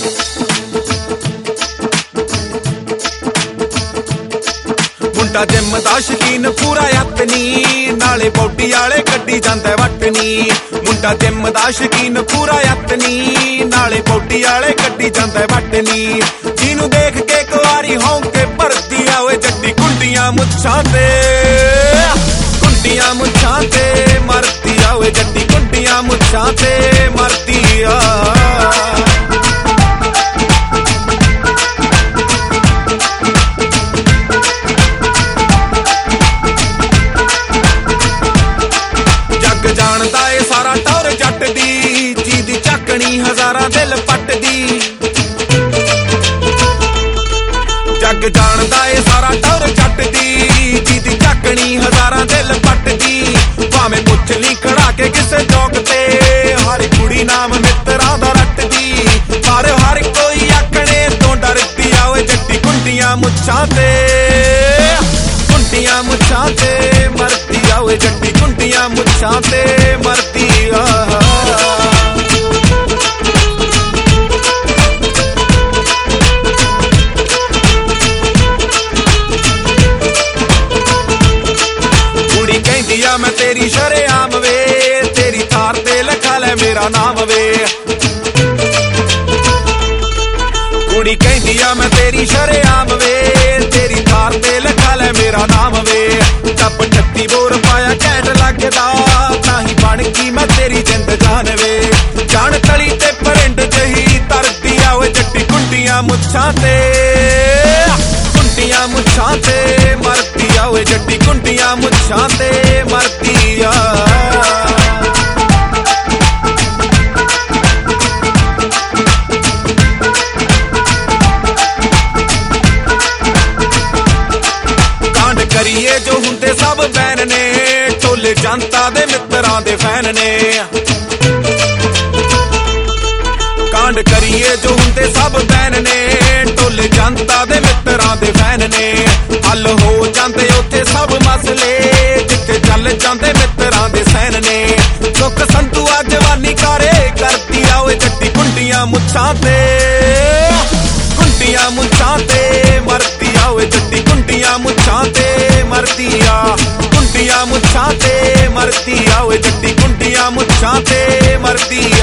मुंडा gym दा शकीन पूरा यतनी नाले बॉडी वाले कड्डी जांदा वटनी। मुंडा जिम दा शकीन पूरा यतनी नाले बॉडी वाले कड्डी जांदा वटनी। जिन्नू देख के कुआरी होंके भरती आवे जट्टी कुंडियां मुच्छां ते मरती आवे जट्टी कुंडियां मुच्छां ते मरती आ। जानदा ए सारा टौर जट दी जीदी झाकनी हजारां दिल पटदी। जग जानदा ए सारा टौर जट दी जीदी झाकनी हजारां दिल पटदी। भावें पुछ ली खड़ा के किसे चौक ते हर कुड़ी नाम मित्रां दा रटदी। पर हर कोई आखणे तो डरदी आवे जट्टी कुंडियां मुच्छां ते मरती आवे जट्टी कुंडियां मुच्छां ते मरती आ। कुड़ी कहंदी आ मैं तेरी शरेआम वे तेरी थार ते लिखा ले मेरा नाम वे। कुड़ी कहंदी आ मैं तेरी शरेआम वे तेरी थार ते लिखा ले मेरा नाम वे। टप 36 बोर पाया कैट लगदा ताही बन गई मैं तेरी जिंद जान वे। जान तली ते परिंड जही तरदी आवे जट्टी कुंडियां मुच्छां ते मरती आवे जट्टी कुंडियां मुच्छां ते मरती आ। करिए जो हुंदे सब बैन ने टोले जनता दे मित्रां दे फैन ने। कांड करिए जो हुंदे सब बैन ने टोले जनता दे मित्रां दे फैन ने। हल हो जांदे उत्थे सब मसले जिथे चल जांदे मित्रां दे सैन ने। सुख संतुआ जवानी कारे करती आवे जट्टी कुंडियां मुच्छां ते मरती आवे जट्टी कुंडियां मुच्छां ते मरती आ। कुंडियां मुच्छां ते मरती आवे जट्टी कुंडियां मुच्छां ते मरती।